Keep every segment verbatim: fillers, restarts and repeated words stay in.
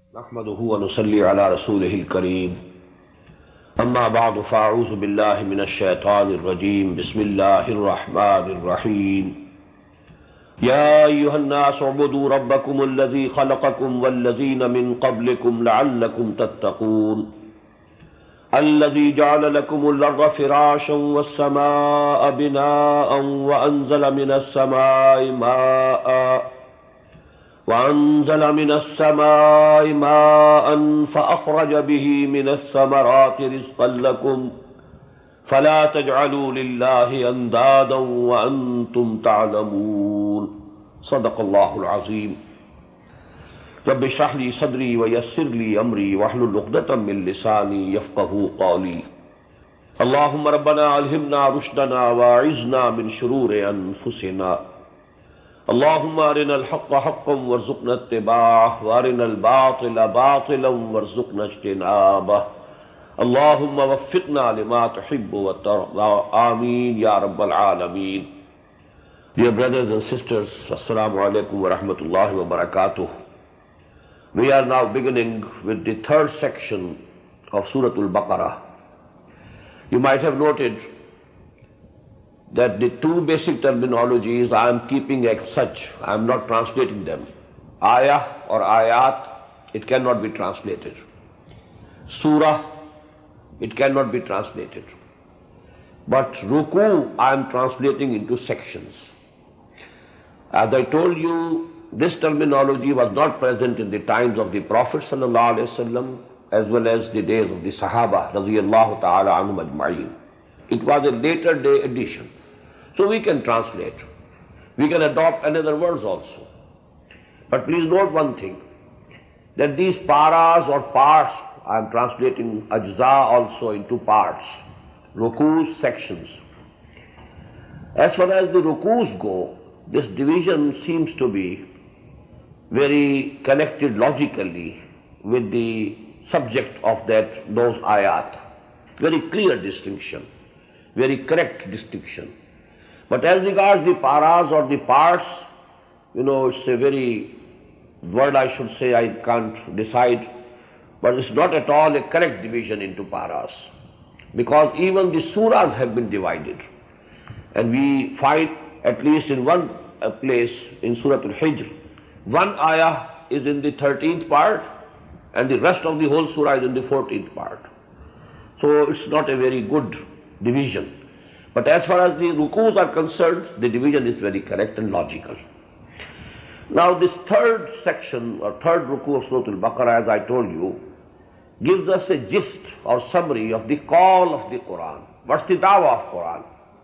نحمده ونصلي على رسوله الكريم أما بعد فأعوذ بالله من الشيطان الرجيم بسم الله الرحمن الرحيم يا أيها الناس اعبدوا ربكم الذي خلقكم والذين من قبلكم لعلكم تتقون الذي جعل لكم الأرض فراشا والسماء بناء وأنزل من السماء ماء وأنزل من السماء ماء فأخرج به من الثمرات رزقا لكم فلا تجعلوا لله أندادا وأنتم تعلمون صدق الله العظيم رب اشرح لي صدري ويسر لي أمري واحلل عقدة من لساني يفقهوا قولي اللهم ربنا ألهمنا رشدنا وأعذنا من شرور أنفسنا اللهم أرنا الحق حقا وارزقنا اتباعه وأرنا الباطل باطلا وارزقنا اجتنابه اللهم وفقنا لما تحب وترضى آمين يا رب العالمين. Dear brothers and sisters, Assalamu alaikum wa rahmatullahi wa barakatuh. We are now beginning with the third section of Surah Al-Baqarah. You might have noted that the two basic terminologies I am keeping as such, I am not translating them. Ayah or ayat, it cannot be translated. Surah, it cannot be translated. But ruku, I am translating into sections. As I told you, this terminology was not present in the times of the Prophet sallallahu alaihi wasallam as well as the days of the Sahaba radiyallahu ta'ala anhum ajma'in. It was a later day addition. So we can translate. We can adopt another words also. But please note one thing, that these paras or parts, I am translating ajza also into parts, rukus, sections. As far as the rukus go, this division seems to be very connected logically with the subject of that, those ayat. Very clear distinction, very correct distinction. But as regards the paras or the parts, you know, it's a very, word I should say I can't decide, but it's not at all a correct division into paras. Because even the surahs have been divided. And we find, at least in one uh, place, in Surah Al-Hijr, one ayah is in the thirteenth part, and the rest of the whole surah is in the fourteenth part. So it's not a very good division. But as far as the rukus are concerned, the division is very correct and logical. Now this third section or third ruku of Surah Al-Baqarah, as I told you, gives us a gist or summary of the call of the Quran. What's the dawah of Quran?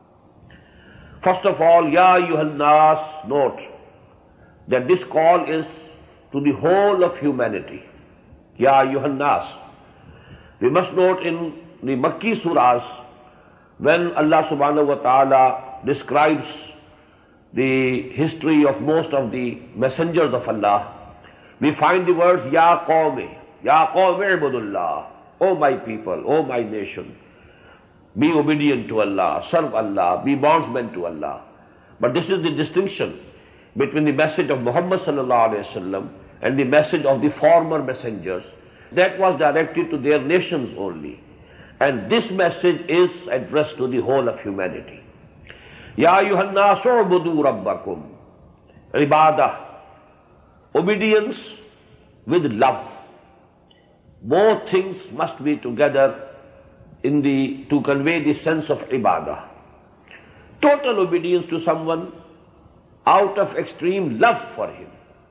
First of all, Ya ayyuhan nas, note that this call is to the whole of humanity. Ya ayyuhan nas. We must note in the Makki surahs, when Allah subhanahu wa ta'ala describes the history of most of the messengers of Allah, we find the words Ya qawmi, Ya qawmi ibudullah, O my people, O my nation, be obedient to Allah, serve Allah, be bondsmen to Allah. But this is the distinction between the message of Muhammad sallallahu alayhi wasallam and the message of the former messengers. That was directed to their nations only. And this message is addressed to the whole of humanity. Ya ayyuhan nasu ubudu rabbakum. Ibadah. Obedience with love. Both things must be together in the, to convey the sense of ibadah. Total obedience to someone out of extreme love for him.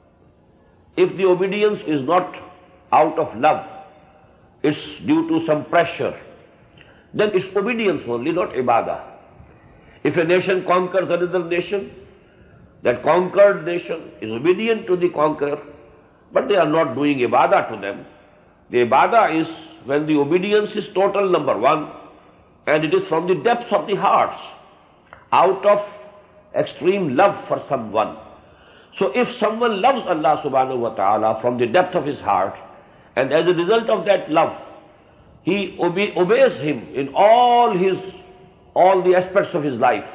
If the obedience is not out of love, it's due to some pressure, then it's obedience only, not ibadah. If a nation conquers another nation, that conquered nation is obedient to the conqueror, but they are not doing ibadah to them. The ibadah is when the obedience is total, number one, and it is from the depths of the hearts, out of extreme love for someone. So if someone loves Allah subhanahu wa ta'ala from the depth of his heart, and as a result of that love, he obe- obeys him in all his, all the aspects of his life,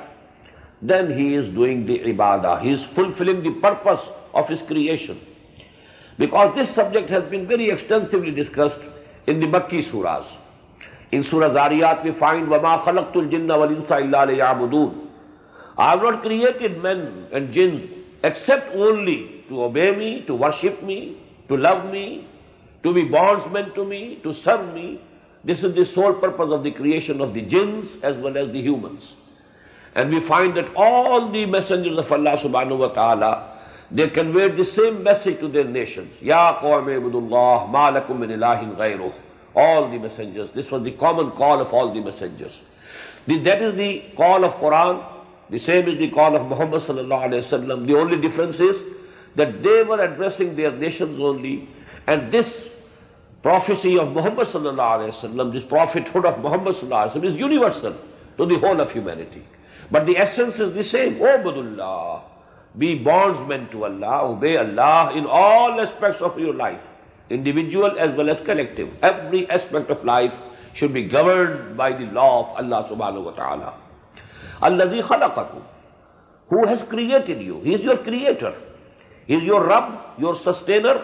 then he is doing the ibadah. He is fulfilling the purpose of his creation. Because this subject has been very extensively discussed in the Makki surahs. In Surah Zariyat we find وَمَا خَلَقْتُ الْجِنَّ وَالْإِنسَ إِلَّا لِيَعْبُدُونَ. I have not created men and jinns except only to obey me, to worship me, to love me, to be bondsmen to me, to serve me. This is the sole purpose of the creation of the jinns as well as the humans. And we find that all the messengers of Allah subhanahu wa ta'ala, they conveyed the same message to their nations. Ya qawmi ibudullah ma lakum min ilahin ghayruh. All the messengers. This was the common call of all the messengers. The, that is the call of Quran. The same is the call of Muhammad sallallahu alayhi wa sallam. The only difference is that they were addressing their nations only. And this prophecy of Muhammad sallallahu alayhi wa sallam, this prophethood of Muhammad sallallahu alayhi wa sallam is universal to the whole of humanity. But the essence is the same. Ubudullah. Be bondsmen to Allah, obey Allah in all aspects of your life, individual as well as collective. Every aspect of life should be governed by the law of Allah subhanahu wa ta'ala. Allazi khalaqakum. Who has created you? He is your creator. He is your Rabb, your sustainer.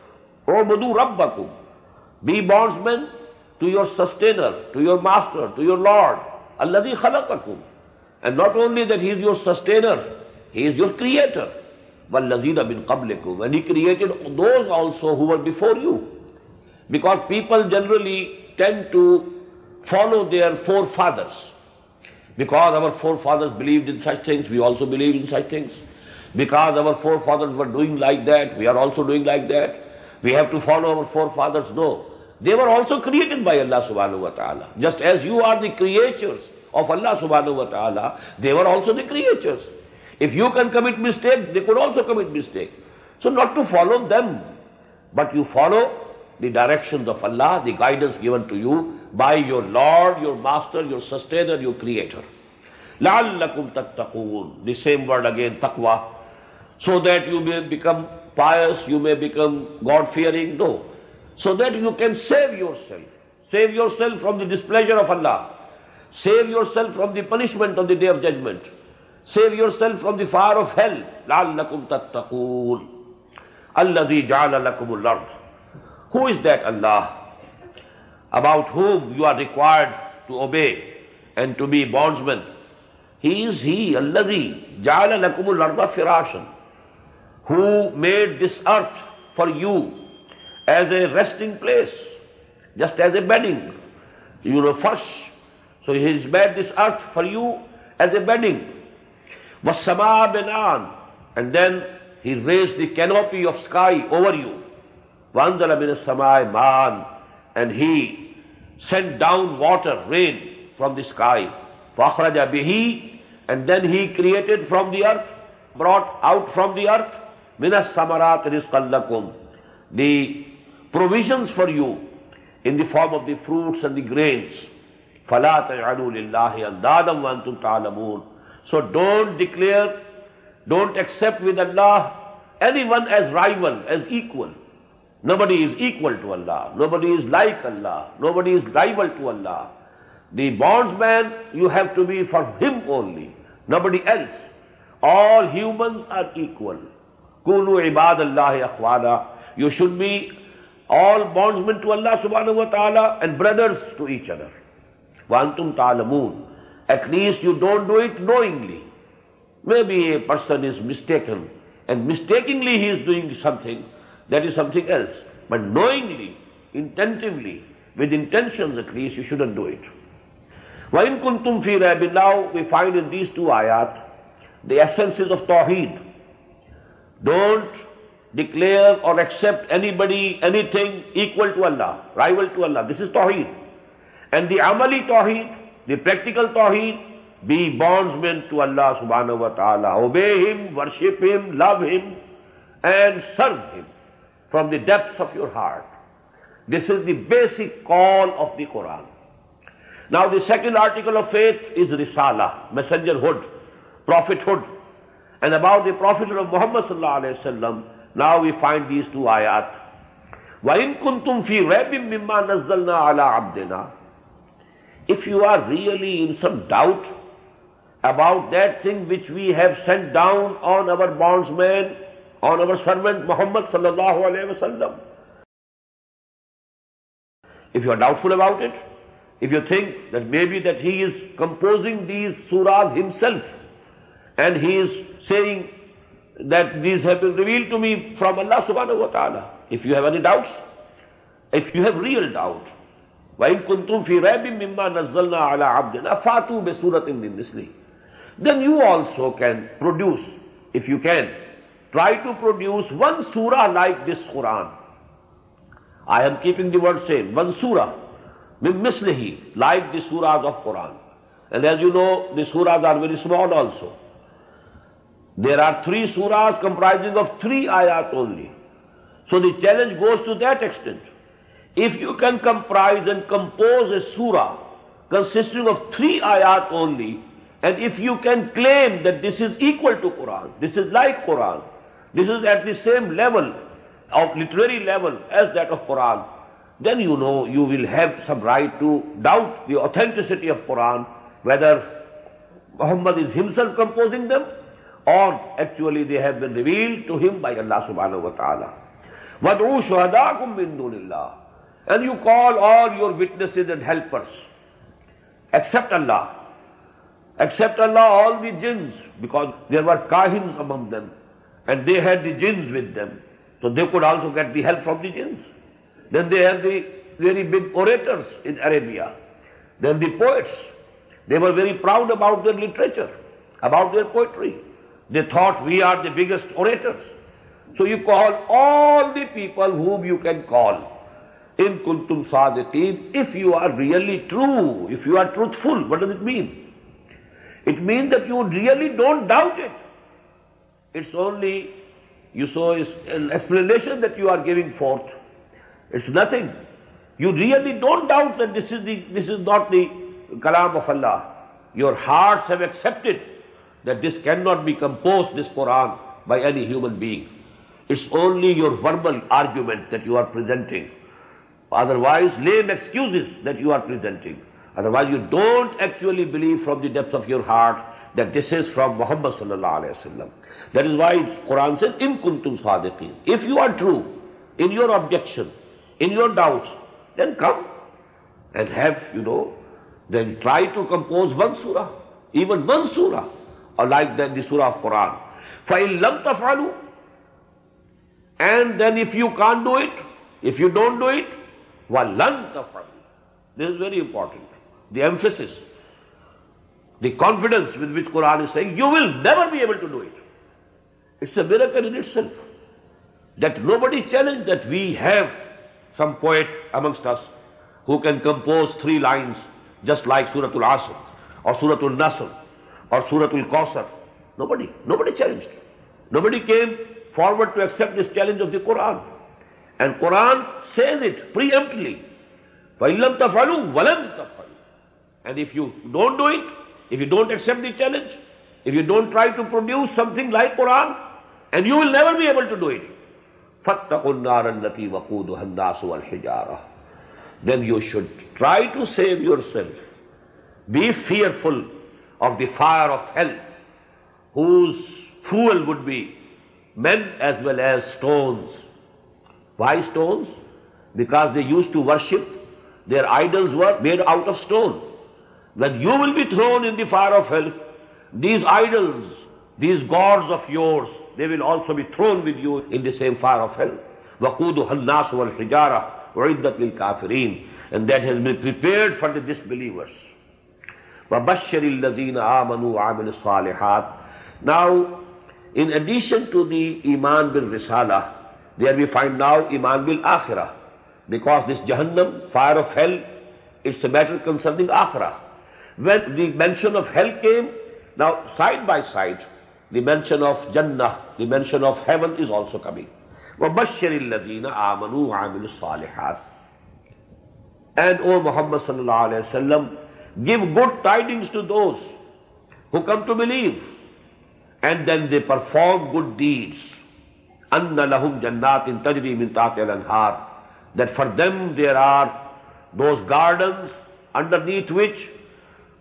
Ubudu Rabbakum. Be bondsmen to your sustainer, to your master, to your Lord. Allazi khalaqakum. And not only that He is your sustainer, He is your creator. وَالَّذِينَ مِنْ قَبْلِكُمْ. And He created those also who were before you. Because people generally tend to follow their forefathers. Because our forefathers believed in such things, we also believe in such things. Because our forefathers were doing like that, we are also doing like that. We have to follow our forefathers. No. They were also created by Allah subhanahu wa ta'ala. Just as you are the creatures of Allah subhanahu wa ta'ala, they were also the creatures. If you can commit mistakes, they could also commit mistakes. So not to follow them, but you follow the directions of Allah, the guidance given to you by your Lord, your Master, your Sustainer, your Creator. لَعَلَّكُمْ تَتَّقُونَ. The same word again, taqwa. So that you may become pious, you may become God-fearing. No. So that you can save yourself. Save yourself from the displeasure of Allah. Save yourself from the punishment on the Day of Judgment. Save yourself from the fire of hell. لَعَلَّكُمْ تَتَّقُونَ. الَّذِي جَعَلَ لَكُمُ الْأَرْضَ. Who is that Allah about whom you are required to obey and to be bondsmen? He is He, الَّذِي جَعَلَ لَكُمُ الْأَرْضَ فِرَاشًا. Who made this earth for you as a resting place, just as a bedding. You know, first, so He has made this earth for you as a bedding. وَالسَّمَاءَ بِنَاءً. And then He raised the canopy of sky over you. وَأَنزَلَ مِنَ السَّمَاءِ مَاءً. And He sent down water, rain from the sky. فَأَخْرَجَ بِهِ. And then He created from the earth, brought out from the earth, مِنَ السَّمَرَاتِ رِزْقًا لَكُمْ. The provisions for you in the form of the fruits and the grains. فَلَا تَجْعَلُوا لِلَّهِ أَنْدَادًا وَأَنْتُمْ تَعْلَمُونَ. So don't declare, don't accept with Allah anyone as rival, as equal. Nobody is equal to Allah. Nobody is like Allah. Nobody is rival to Allah. The bondsman, you have to be for Him only, nobody else. All humans are equal. Kunu ibadallahi akhwana. You should be all bondsmen to Allah subhanahu wa ta'ala and brothers to each other. Wa antum ta'lamoon. At least you don't do it knowingly. Maybe a person is mistaken and mistakenly he is doing something, that is something else. But knowingly, intentively, with intentions at least, you shouldn't do it. وَإِن كُنْتُمْ فِي رَيْبٍ. Now we find in these two ayat the essences of Tawheed. Don't declare or accept anybody, anything equal to Allah, rival to Allah. This is Tawheed. And the Amali Tawheed, the practical Tawheed, be bondsmen to Allah subhanahu wa ta'ala. Obey Him, worship Him, love Him, and serve Him from the depths of your heart. This is the basic call of the Quran. Now the second article of faith is Risala, messengerhood, prophethood. And about the prophethood of Muhammad sallallahu alayhi wa sallam, now we find these two ayat. وَإِن كُنْتُمْ فِي رَيْبٍ مِّمَّا نَزَّلْنَا عَلَىٰ عَبْدِنَا. If you are really in some doubt about that thing which we have sent down on our bondsman, on our servant Muhammad sallallahu alaihi wasallam. If you are doubtful about it, if you think that maybe that he is composing these surahs himself and he is saying that these have been revealed to me from Allah subhanahu wa ta'ala, if you have any doubts, if you have real doubt, وَإِن كُنْتُمْ فِي رَيْبٍ مِّمَّا نَزَّلْنَا عَلَىٰ عَبْدِنَا فَأْتُوا بِسُورَةٍ مِّن مِّثْلِهِ, then you also can produce, if you can, try to produce one surah like this Quran. I am keeping the word same, one surah, min mislihi, like the surahs of Quran. And as you know, the surahs are very small also. There are three surahs comprising of three ayat only. So the challenge goes to that extent. If you can comprise and compose a surah consisting of three ayat only, and if you can claim that this is equal to Quran, this is like Quran, this is at the same level of literary level as that of Quran, then you know you will have some right to doubt the authenticity of Quran, whether Muhammad is himself composing them or actually they have been revealed to him by Allah subhanahu wa ta'ala. وَادْعُوا شُهَدَاءَكُم مِّن دُونِ اللَّهِ, and you call all your witnesses and helpers, except Allah. Except Allah, all the jinns, because there were kahins among them, and they had the jinns with them, so they could also get the help from the jinns. Then they had the very big orators in Arabia. Then the poets, they were very proud about their literature, about their poetry. They thought we are the biggest orators. So you call all the people whom you can call. In kuntum sadiqeen, if you are really true, if you are truthful, what does it mean? It means that you really don't doubt it. It's only, you saw, it's an explanation that you are giving forth. It's nothing. You really don't doubt that this is the, this is not the kalam of Allah. Your hearts have accepted that this cannot be composed, this Quran, by any human being. It's only your verbal argument that you are presenting. Otherwise, lame excuses that you are presenting. Otherwise, you don't actually believe from the depth of your heart that this is from Muhammad sallallahu alaihi wasallam. That is why Quran says, "In kuntum sadiqeen." If you are true in your objection, in your doubts, then come and have, you know, then try to compose one surah, even one surah, or like that the surah of Quran. فَإِن لَمْ تَفْعَلُوا, and then if you can't do it, if you don't do it, وَلَنْ تَفْعَلُوا. This is very important. The emphasis, the confidence with which Quran is saying, you will never be able to do it. It's a miracle in itself. That nobody challenged that we have some poet amongst us who can compose three lines just like Suratul Asr or Suratul Nasr or Suratul Kawthar. Nobody, nobody challenged. Nobody came forward to accept this challenge of the Quran. And Quran says it preemptively. فَإِن لَمْ تَفْعَلُوا وَلَنْ تَفْعَلُوا. And if you don't do it, if you don't accept the challenge, if you don't try to produce something like Quran, and you will never be able to do it, فَاتَّقُوا النَّارَ الَّتِي وَقُودُهَا النَّاسُ وَالْحِجَارَةُ. Then you should try to save yourself. Be fearful of the fire of hell, whose fuel would be men as well as stones. Why stones? Because they used to worship, their idols were made out of stone. When you will be thrown in the fire of hell, these idols, these gods of yours, they will also be thrown with you in the same fire of hell. وَقُودُهَا النَّاسُ وَالْحِجَارَةُ وَعِدَّتْ لِلْكَافِرِينَ. And that has been prepared for the disbelievers. وَبَشِّرِ الَّذِينَ آمَنُوا وَعَمِلُوا الصَّالِحَاتِ. Now, in addition to the Iman bil Risala, there we find now Iman bil Akhirah. Because this Jahannam, fire of hell, it's a matter concerning Akhirah. When the mention of hell came, now side by side, the mention of Jannah, the mention of heaven is also coming. وَبَشِّرِ الَّذِينَ آمَنُوا وَعَمِلُوا الصَّالِحَاتِ. And O Muhammad sallallahu alayhi wa sallam, give good tidings to those who come to believe, and then they perform good deeds. أَنَّ لَهُمْ جَنَّاتٍ تَجْرِي مِن تَحْتِهَا الْأَنْهَارُ. That for them there are those gardens underneath which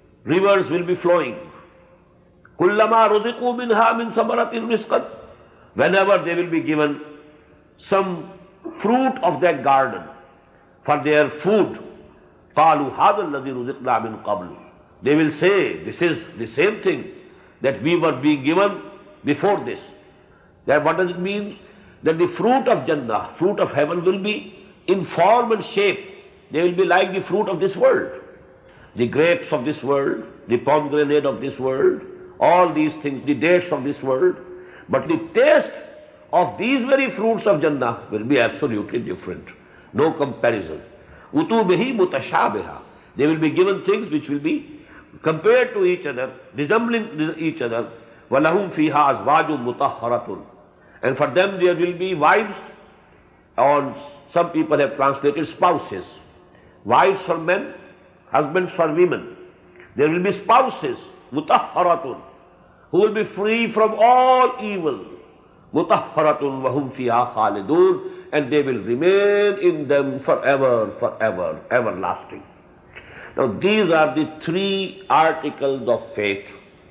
rivers will be flowing. كُلَّمَا رُزِقُوا مِنْهَا مِنْ ثَمَرَةٍ رِزْقًا. whenever they will be given some fruit of that garden for their food, قَالُوا هَذَا الَّذِي رُزِقْنَا مِن قَبْلُ. They will say, this is the same thing that we were being given before this. That what does it mean? That the fruit of Jannah, fruit of heaven, will be in form and shape. They will be like the fruit of this world. The grapes of this world, the pomegranate of this world, all these things, the dates of this world. But the taste of these very fruits of Jannah will be absolutely different. No comparison. Utu bihi mutashabiha. They will be given things which will be compared to each other, resembling each other. وَلَهُمْ فِيهَا أَزْوَاجٌ مُطَهَّرَةٌ. And for them there will be wives, or some people have translated spouses. Wives for men, husbands for women. There will be spouses, mutahharatun, who will be free from all evil. Mutahharatun wahum fiha khalidun, and they will remain in them forever, forever, everlasting. Now these are the three articles of faith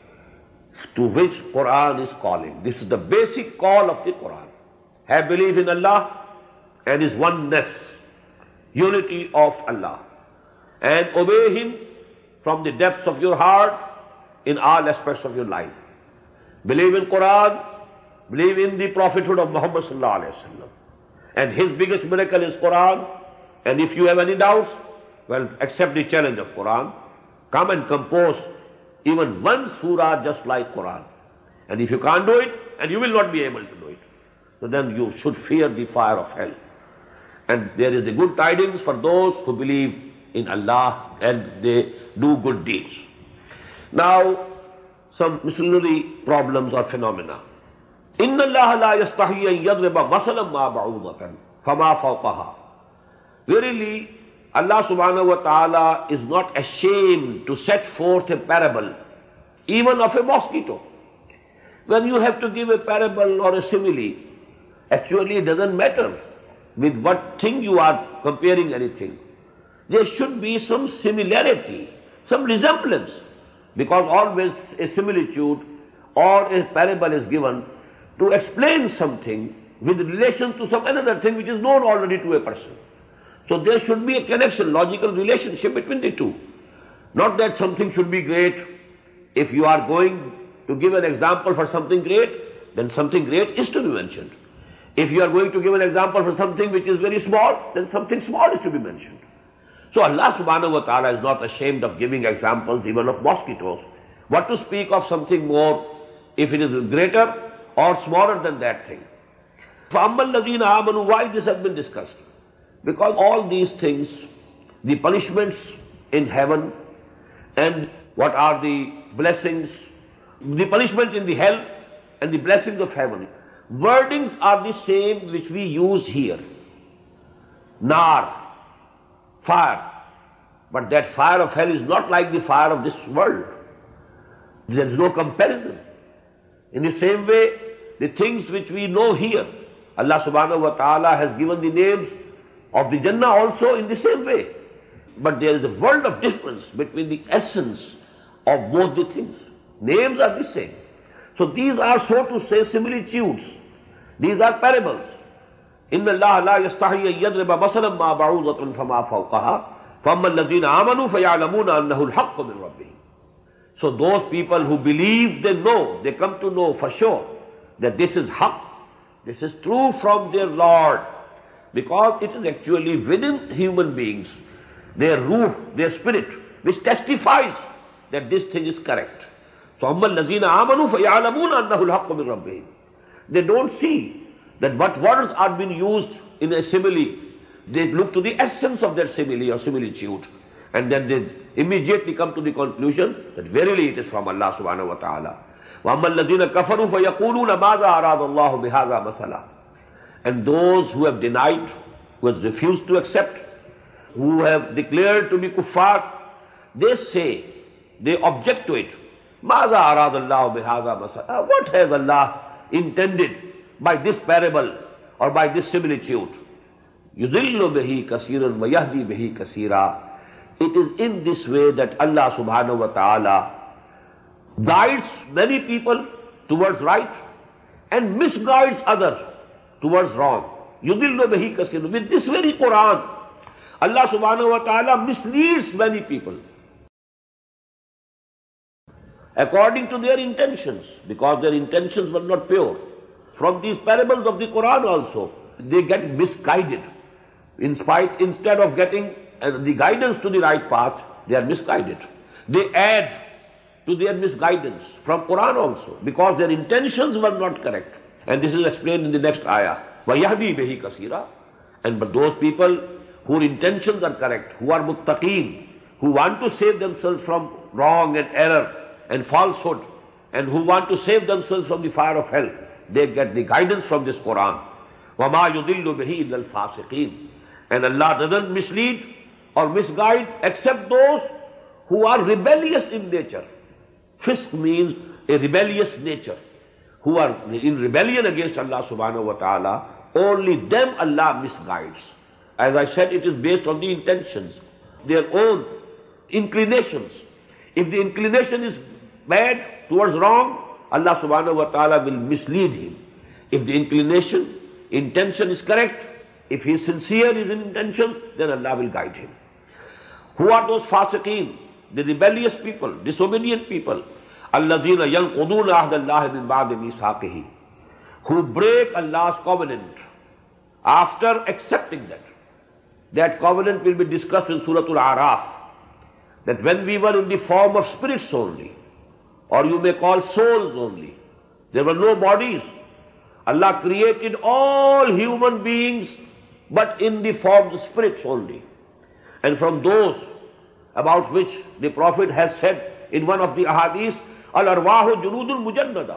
to which Quran is calling. This is the basic call of the Quran. Have belief in Allah and His oneness, unity of Allah, and obey Him from the depths of your heart in all aspects of your life. Believe in Quran, believe in the prophethood of Muhammad sallallahu alaihi wasallam, and his biggest miracle is Quran. And if you have any doubts, well, accept the challenge of Quran. Come and compose even one surah just like Quran. And if you can't do it, and you will not be able to do it, so then you should fear the fire of hell. And there is the good tidings for those who believe in Allah and they do good deeds. Now, some miscellaneous problems or phenomena. إِنَّ اللَّهَ لَا يَسْتَحِيَّ أَن يَضْرِبَ مَثَلًا مَا بَعُوضَةً فَمَا فَوْقَهَا. Verily, Allah subhanahu wa ta'ala is not ashamed to set forth a parable, even of a mosquito. When you have to give a parable or a simile, actually it doesn't matter with what thing you are comparing anything. There should be some similarity, some resemblance, because always a similitude or a parable is given to explain something with relation to some another thing which is known already to a person. So there should be a connection, logical relationship between the two. Not that something should be great. If you are going to give an example for something great, then something great is to be mentioned. If you are going to give an example for something which is very small, then something small is to be mentioned. So Allah subhanahu wa ta'ala is not ashamed of giving examples even of mosquitoes. What to speak of something more if it is greater or smaller than that thing. فَأَمَّا الَّذِينَ آمَنُوا, why this has been discussed? Because all these things, the punishments in heaven and what are the blessings, the punishment in the hell and the blessings of heaven, wordings are the same which we use here. Nar, fire. But that fire of hell is not like the fire of this world. There is no comparison. In the same way, the things which we know here, Allah subhanahu wa ta'ala has given the names of the Jannah also in the same way. But there is a world of difference between the essence of both the things. Names are the same. So these are, so to say, similitudes. These are parables. إِنَّ اللَّهَ لَا يَسْتَحِيَّ أَن يَضْرِبَ مَثَلًا مَا بَعُوضَةً فَمَا فَوْقَهَا فَأَمَّا الَّذِينَ آمَنُوا فَيَعْلَمُونَ أَنَّهُ الْحَقُّ مِنْ رَبِّهِمْ. So those people who believe, they know, they come to know for sure that this is haqq, this is true from their Lord, because it is actually within human beings, their root, their spirit, which testifies that this thing is correct. So أَمَّا الَّذِينَ آمَنُوا فَيَعْلَمُونَ أَنَّهُ الْحَقُّ مِنْ رَبِّهِمْ. They don't see that what words are being used in a simile. They look to the essence of that simile or similitude, and then they immediately come to the conclusion that verily it is from Allah subhanahu wa ta'ala. وَأَمَّا الَّذِينَ كَفَرُوا فَيَقُولُونَ مَاذَا أَرَادَ اللَّهُ بِهَذَا مَثَلًا. And those who have denied, who have refused to accept, who have declared to be kuffar, they say, they object to it. مَاذَا أَرَادَ اللَّهُ بِهَذَا مَثَلًا. What has Allah intended by this parable or by this similitude? يُذِلُّ بِهِ كَثِيرًا وَيَهْدِي بِهِ كَثِيرًا. It is in this way that Allah subhanahu wa ta'ala guides many people towards right and misguides others towards wrong. Yudillu bihi kaseeran. With this very Quran, Allah subhanahu wa ta'ala misleads many people according to their intentions, because their intentions were not pure. From these parables of the Quran also, they get misguided. In spite, instead of getting uh, the guidance to the right path, they are misguided. They add to their misguidance from Quran also, because their intentions were not correct. And this is explained in the next ayah. وَيَهْدِي بِهِ كَثِيرًا. And but those people whose intentions are correct, who are muttaqeen, who want to save themselves from wrong and error and falsehood, and who want to save themselves from the fire of hell, they get the guidance from this Quran. وَمَا يُضِلُّ بِهِ إِلَّا الْفَاسِقِينَ. And Allah doesn't mislead or misguide except those who are rebellious in nature. Fisq means a rebellious nature. Who are in rebellion against Allah subhanahu wa ta'ala, only them Allah misguides. As I said, it is based on the intentions, their own inclinations. If the inclination is bad towards wrong, Allah subhanahu wa ta'ala will mislead him. If the inclination, intention is correct, if he is sincere in his intention, then Allah will guide him. Who are those fasiqeen? The rebellious people, disobedient people. الَّذِينَ يَنْقُضُونَ عَهْدَ اللَّهِ مِنْ بَعْدِ مِيثَاقِهِ. Who break Allah's covenant after accepting that. That covenant will be discussed in Surah Al-A'raf. That when we were in the form of spirits only, or you may call souls only, there were no bodies. Allah created all human beings, but in the form of spirits only. And from those about which the Prophet has said in one of the ahadith, Al-arwahu junudul mujannada.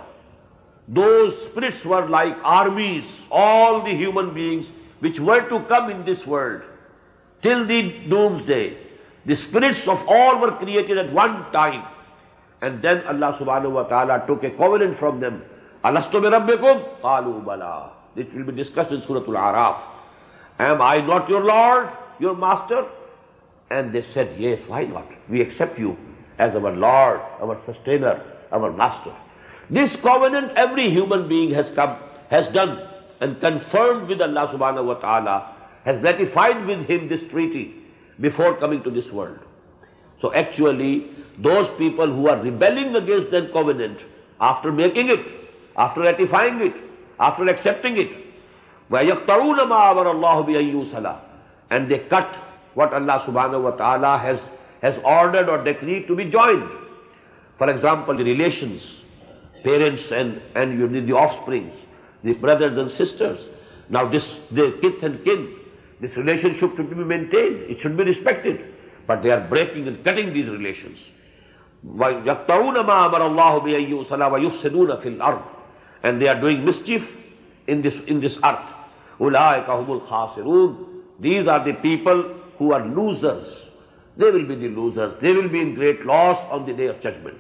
Those spirits were like armies, all the human beings which were to come in this world till the doomsday. The spirits of all were created at one time. And then Allah subhanahu wa ta'ala took a covenant from them. Alastu bi rabbikum? Qalu bala. This will be discussed in Surah Al-A'raf. Am I not your Lord, your Master? And they said, yes, why not? We accept you as our Lord, our Sustainer, our Master. This covenant every human being has come, has done and confirmed with Allah subhanahu wa ta'ala, has ratified with him this treaty before coming to this world. So actually, those people who are rebelling against that covenant, after making it, after ratifying it, after accepting it, وَيَقْطَعُونَ مَا أَمَرَ اللَّهُ بِأَن يُوصَلَ, and they cut what Allah subhanahu wa ta'ala has, has ordered or decreed to be joined. For example, the relations, parents and, and you, the offspring, the brothers and sisters. Now this, the kith and kin, this relationship should be maintained, it should be respected. But they are breaking and cutting these relations. يَقْطَعُونَ مَا أَمَرَ اللَّهُ بِأَن يُوصَلَ وَيُفْسِدُونَ فِي الْأَرْضِ, and they are doing mischief in this, in this earth. أُولَٰئِكَ هُمُ الْخَاسِرُونَ. These are the people who are losers. They will be the losers. They will be in great loss on the day of judgment.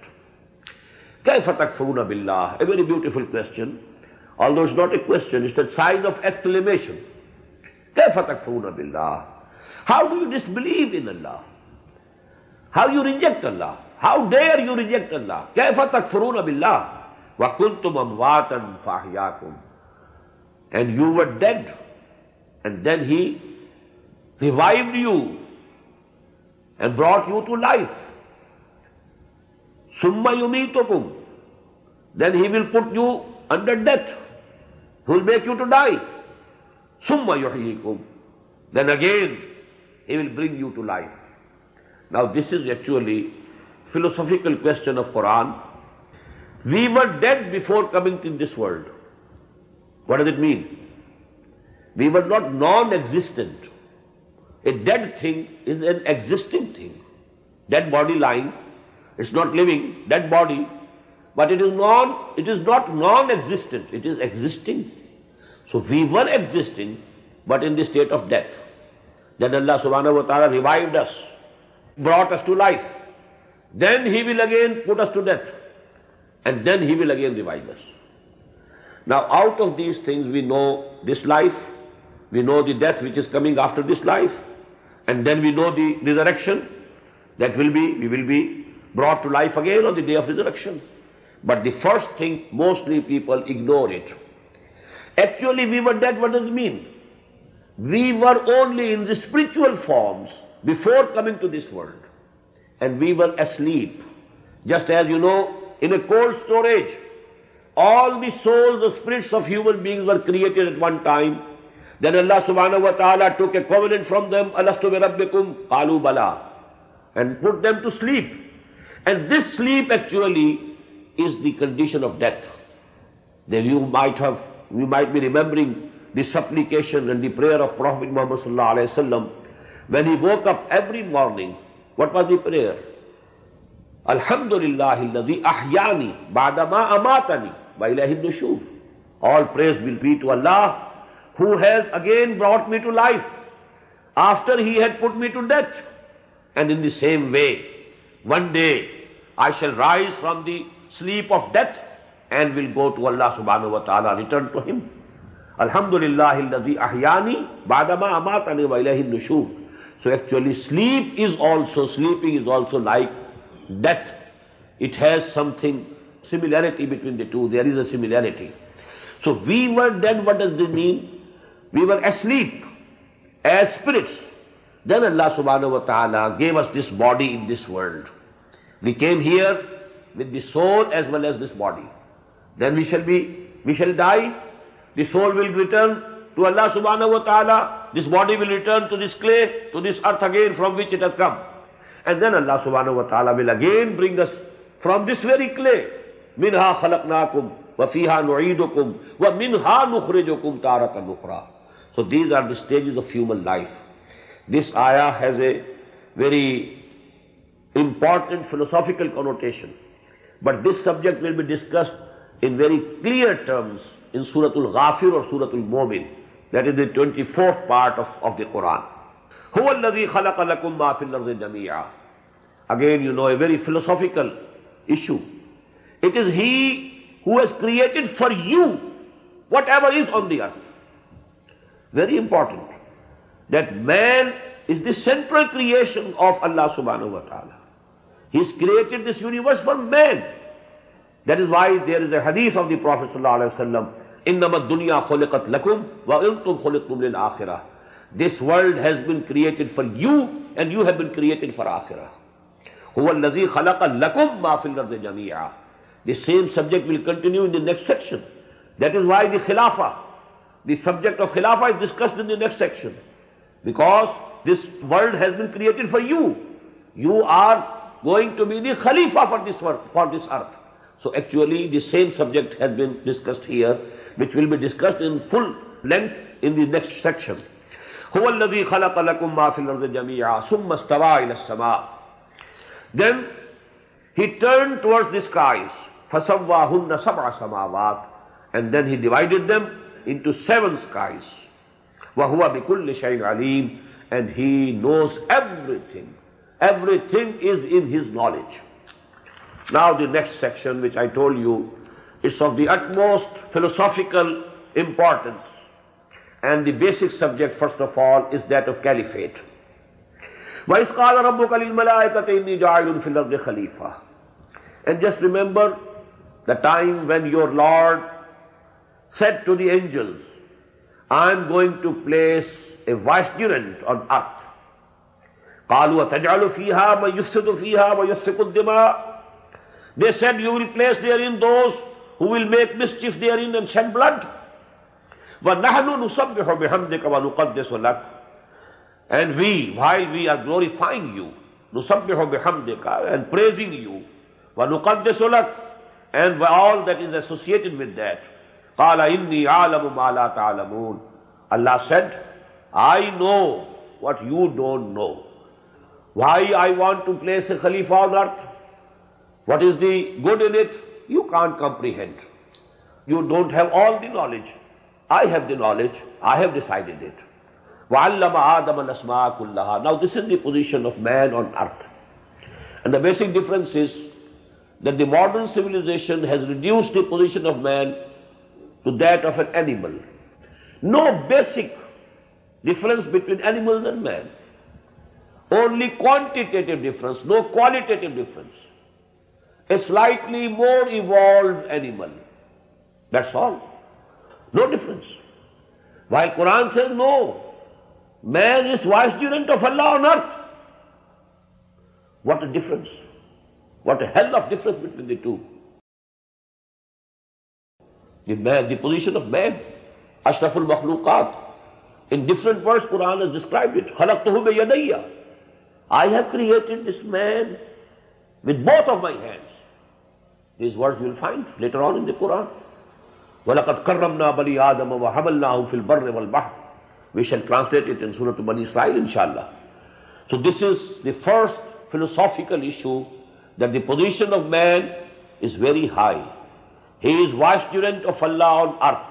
كَيْفَ تَكْفُرُونَ بِاللَّهِ? A very beautiful question. Although it's not a question, it's a sign of exclamation. كَيْفَ تَكْفُرُونَ بِاللَّهِ? How do you disbelieve in Allah? How you reject Allah? How dare you reject Allah? كَيْفَ تَكْفُرُونَ بِاللَّهِ وَكُنْتُمْ أَمْوَاتًا فَأَحْيَاكُمْ. And you were dead, and then He revived you and brought you to life. ثُمَّ يُمِيتُكُمْ. Then He will put you under death. He will make you to die. ثُمَّ يُحْيِيكُمْ. Then again He will bring you to life. Now this is actually philosophical question of Quran. We were dead before coming in this world. What does it mean? We were not non-existent. A dead thing is an existing thing. Dead body lying, it's not living, dead body, but it is non, it is not non-existent, it is existing. So we were existing, but in the state of death. Then Allah subhanahu wa ta'ala revived us, brought us to life. Then He will again put us to death. And then He will again revive us. Now out of these things we know this life, we know the death which is coming after this life, and then we know the resurrection. That will be, we will be brought to life again on the day of resurrection. But the first thing, mostly people ignore it. Actually, we were dead. What does it mean? We were only in the spiritual forms before coming to this world. And we were asleep. Just as you know, in a cold storage, all the souls, the spirits of human beings were created at one time. Then Allah subhanahu wa ta'ala took a covenant from them, Alastu bi rabbikum, qalu bala, and put them to sleep. And this sleep actually is the condition of death. Then you might have, you might be remembering the supplication and the prayer of Prophet Muhammad sallallahu alayhi wa sallam. When he woke up every morning, what was the prayer? Alhamdulillahi alladhi ahyani ba'dama amatani wa ilayhi nushur. All praise will be to Allah, who has again brought me to life after he had put me to death. And in the same way, one day I shall rise from the sleep of death and will go to Allah subhanahu wa ta'ala, return to him. Alhamdulillahi alladhi ahyani ba'dama amatani wa ilayhi nushur. So actually sleep is also, sleeping is also like death. It has something, similarity between the two. There is a similarity. So we were dead. What does this mean? We were asleep as spirits. Then Allah subhanahu wa ta'ala gave us this body in this world. We came here with the soul as well as this body. Then we shall be, we shall die. The soul will return to Allah subhanahu wa ta'ala. This body will return to this clay, to this earth again from which it has come. And then Allah subhanahu wa ta'ala will again bring us from this very clay. Minha khalaqnakum wa fiha nu'idukum wa minha nukhrijukum taratan ukhra. So these are the stages of human life. This ayah has a very important philosophical connotation. But this subject will be discussed in very clear terms in Suratul Ghafir or Suratul Mu'min. That is the twenty-fourth part of, of the Quran. هُوَ الَّذِي خَلَقَ لَكُم مَّا فِي الْأَرْضِ جَمِيعًا. Again, you know, a very philosophical issue. It is He who has created for you whatever is on the earth. Very important. That man is the central creation of Allah subhanahu wa ta'ala. He's created this universe for man. That is why there is a hadith of the Prophet sallallahu alaihi wasallam, إِنَّمَا الدُّنْيَا خُلِقَتْ لَكُمْ وَأَنْتُمْ خُلِقْتُمْ لِلْآخِرَةِ. This world has been created for you and you have been created for akhirah. هُوَ الَّذِي خَلَقَ لَكُمْ مَا فِي الْأَرْضِ جَمِيعًا. The same subject will continue in the next section. That is why the Khilafah, the subject of Khilafah is discussed in the next section. Because this world has been created for you. You are going to be the Khalifa for this world, for this earth. So actually the same subject has been discussed here, which will be discussed in full length in the next section. هُوَ الَّذِي خَلَقَ لَكُم مَّا فِي الْأَرْضِ جَمِيعًا ثُمَّ اسْتَوَىٰ إِلَى السَّمَاءِ. Then he turned towards the skies, فَسَوَّاهُنَّ سَبْعَ سَمَاوَاتٍ, and then he divided them into seven skies. وَهُوَ بِكُلِّ شَيْءٍ عَلِيمٍ, and he knows everything. Everything is in his knowledge. Now the next section, which I told you, is of the utmost philosophical importance. And the basic subject, first of all, is that of caliphate. وَإِذْ قَالَ رَبُّكَ لِلْمَلَائِكَةِ إِنِّي جَاعِلٌ فِي الْأَرْضِ خَلِيفَةً. And just remember the time when your Lord said to the angels, I am going to place a vicegerent on earth. قَالُوا وَتَجْعَلُ فِيهَا مَن يُفْسِدُ فِيهَا وَيَسْفِكُ الدِّمَاءَ. They said, you will place therein those who will make mischief therein and shed blood. وَنَحْنُ نُسَبِّحُ بِحَمْدِكَ وَنُقَدِّسُ لَكَ. And we, while we are glorifying you, نُسَبِّحُ بِحَمْدِكَ, and praising you, وَنُقَدِّسُ لَكَ, and all that is associated with that. قَالَ إِنِّي أَعْلَمُ مَا لَا تَعْلَمُونَ. Allah said, I know what you don't know. Why I want to place a Khalifa on earth? What is the good in it? You can't comprehend. You don't have all the knowledge. I have the knowledge. I have decided it. وَعَلَّمَ آدَمَ الْأَسْمَاءَ كُلَّهَا. Now this is the position of man on earth. And the basic difference is that the modern civilization has reduced the position of man to that of an animal. No basic difference between animals and man. Only quantitative difference, no qualitative difference. A slightly more evolved animal. That's all. No difference. While Quran says no, man is vicegerent of Allah on earth. What a difference. What a hell of difference between the two. The man, the position of man, Ashraful Makhluqat. In different words, Quran has described it. Khalaqtuhu biyadayya. I have created this man with both of my hands. These words you will find later on in the Quran. وَلَقَدْ كَرَّمْنَا بَنِي آدَمَ وَحَمَلْنَاهُمْ فِي الْبَرِّ وَالْبَحْرِ. We shall translate it in Surah Bani Israel, inshallah. So this is the first philosophical issue, that the position of man is very high. He is vicegerent of Allah on earth.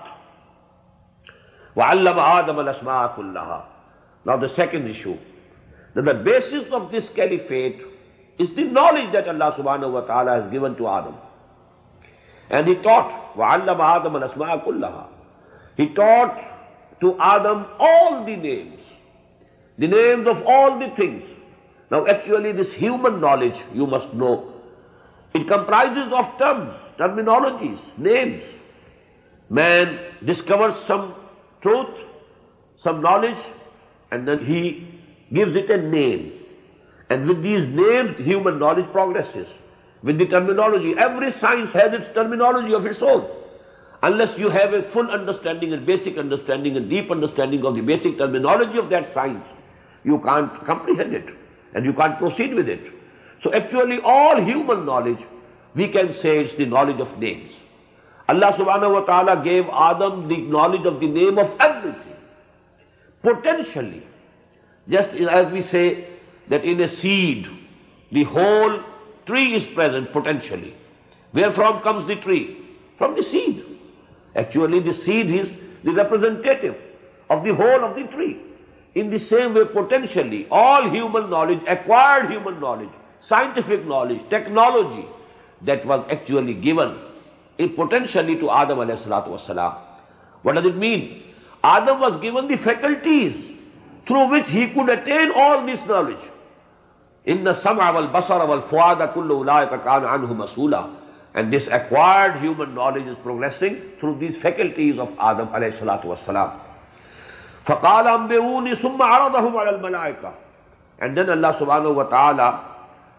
وَعَلَّمَ آدَمَ الْأَسْمَاءَ كُلَّهَا. Now the second issue, that the basis of this caliphate is the knowledge that Allah subhanahu wa ta'ala has given to Adam. And he taught, وَعَلَّمَ آدَمَ الْأَسْمَاءَ كُلَّهَا. He taught to Adam all the names, the names of all the things. Now actually this human knowledge, you must know, it comprises of terms, terminologies, names. Man discovers some truth, some knowledge, and then he gives it a name. And with these names, human knowledge progresses. With the terminology, every science has its terminology of its own. Unless you have a full understanding and basic understanding and deep understanding of the basic terminology of that science, you can't comprehend it and you can't proceed with it. So actually all human knowledge, we can say it's the knowledge of names. Allah subhanahu wa ta'ala gave Adam the knowledge of the name of everything. Potentially, just as we say that in a seed, the whole tree is present potentially. Where from comes the tree? From the seed. Actually the seed is the representative of the whole of the tree. In the same way, potentially, all human knowledge, acquired human knowledge, scientific knowledge, technology, that was actually given in potentially to Adam alayhi salatu wassalam. What does it mean? Adam was given the faculties through which he could attain all this knowledge. Inna sam'a wal basara wal fuada kullu ulaika kana anhu mas'ula. And this acquired human knowledge is progressing through these faculties of Adam alayhi salatu wassalam. فَقَالَ أَنْبِئُونِي ثُمَّ عَرَضَهُمْ عَلَى الْمَلَائِكَةِ. And then Allah subhanahu wa ta'ala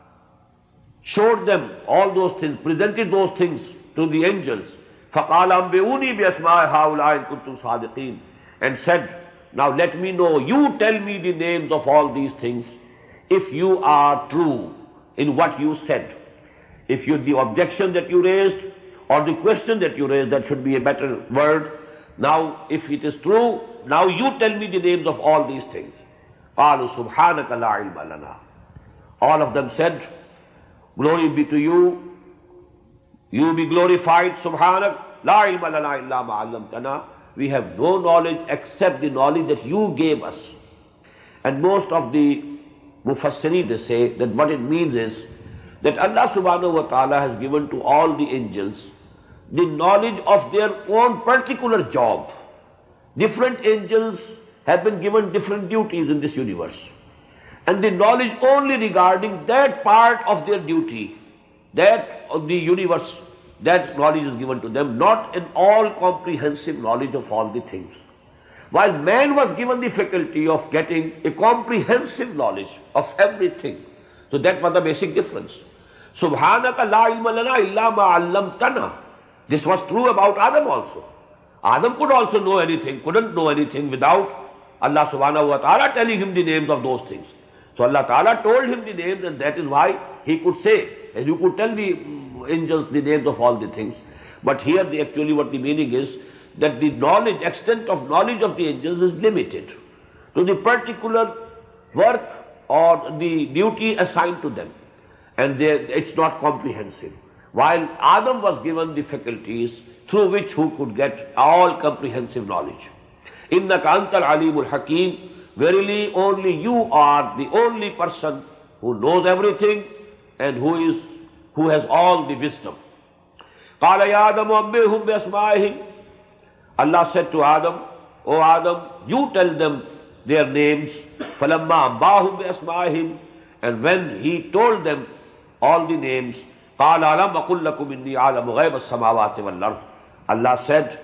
showed them all those things, presented those things to the angels. فَقَالَ أَنْبِئُونِي بِأَسْمَاءِ هَؤُلَاءِ إِن كُنتُمْ صَادِقِينَ. And said, now let me know, you tell me the names of all these things, if you are true in what you said. If you, the objection that you raised, or the question that you raised, that should be a better word. Now, if it is true, now you tell me the names of all these things. قَالُوا سُبْحَانَكَ لَا عِلْمَ لَنَا. All of them said, glory be to you, you be glorified, Subhanak, لَا عِلْمَ لَنَا إِلَّا مَا عَلَّمْتَنَا. We have no knowledge except the knowledge that you gave us. And most of the Mufassirin, they say that what it means is that Allah subhanahu wa ta'ala has given to all the angels the knowledge of their own particular job. Different angels have been given different duties in this universe. And the knowledge only regarding that part of their duty, that of the universe, that knowledge is given to them, not an all-comprehensive knowledge of all the things. While man was given the faculty of getting a comprehensive knowledge of everything. So that was the basic difference. Subhanaka la ilma lana illa ma allamtana. This was true about Adam also. Adam could also know anything, couldn't know anything without Allah subhanahu wa ta'ala telling him the names of those things. So Allah ta'ala told him the names, and that is why he could say, and you could tell the angels the names of all the things. But here the, actually what the meaning is, that the knowledge, extent of knowledge of the angels is limited to the particular work or the duty assigned to them. And they, it's not comprehensive. While Adam was given the faculties through which who could get all comprehensive knowledge. Innaka antal alimul hakim. Verily only you are the only person who knows everything and who is who has all the wisdom. Qala ya Adam ambihum bi asma'ihim. Allah said to Adam, O Adam, you tell them their names. Falamma ambahum bi asma'ihim. And when he told them all the names, قَالَ أَلَمْ أَقُلْ لَكُمْ إِنِّي عَالَمُ غَيْبَ السَّمَاوَاتِ وَالْأَرْضِ. Allah said